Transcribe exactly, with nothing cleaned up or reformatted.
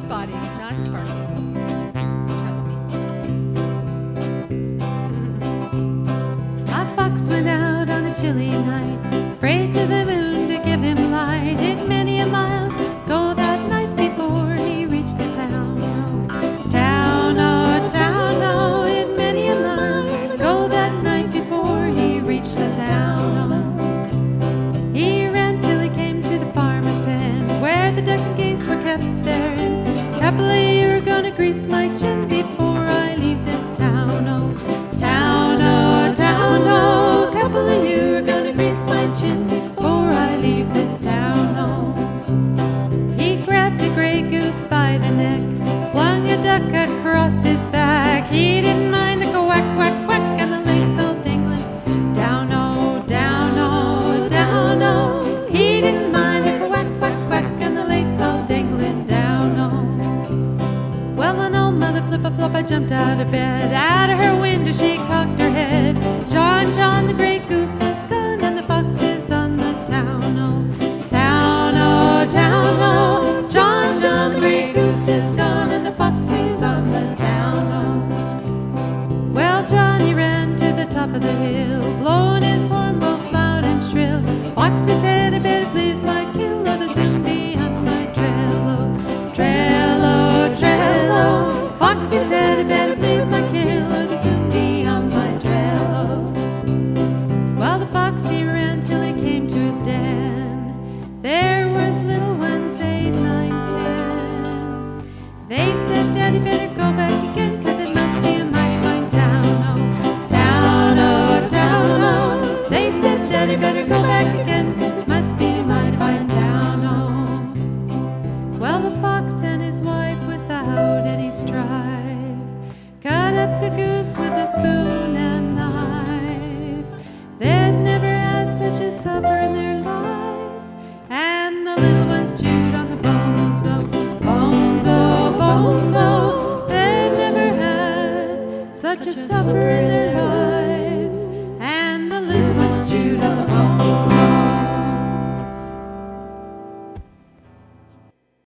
spotty, not sparkly. Trust me. A fox went out on a chilly night, prayed to the moon to give him light. Did many a miles go that night before he reached the town. Oh, town, oh, town, oh, did many a miles go that night before he reached the town. Oh, he ran till he came to the farmer's pen, where the ducks and geese were kept therein. Happily you're gonna grease my chin before I leave this town. Oh, town, oh, town, oh, happily you're gonna grease my chin before I leave this town. Oh, he grabbed a gray goose by the neck, flung a duck across his back. He didn't mind the quack, quack, quack, and the legs all dangling down, oh, down, oh, down, oh. He didn't mind the quack, quack, quack, and the legs all dangling down, oh. Well, an old mother flip-a-flop jumped out of bed. Out of her window she cocked her head. John, John, the gray goose is gone, and the fox is on the town, oh, town, oh, town, oh. John, John, the gray goose is gone, and the fox is on the town, oh. Well, Johnny ran to the top of the hill, blowing his horn both loud and shrill. Foxy said, I better flee with my kill, or they'll soon be on my trail, oh, trail, oh, trail, oh. Foxy said, I better flee with my kill, or they'll soon be on my trail, oh. Well, the foxy ran till he came to his den. There was little ones, eight, nine, ten. They said, Daddy, better go back again, 'cause it must be a mighty fine town, oh, town, oh, town, oh. They said, Daddy, better go back again, 'cause it must be a mighty fine town, oh. Well, the fox and his wife, without any strife, cut up the goose with a spoon and knife. They'd never had such a supper in their lives, and the little ones chewed on the bones, oh, bones, oh, bones, oh. They'd never had such a supper in their lives.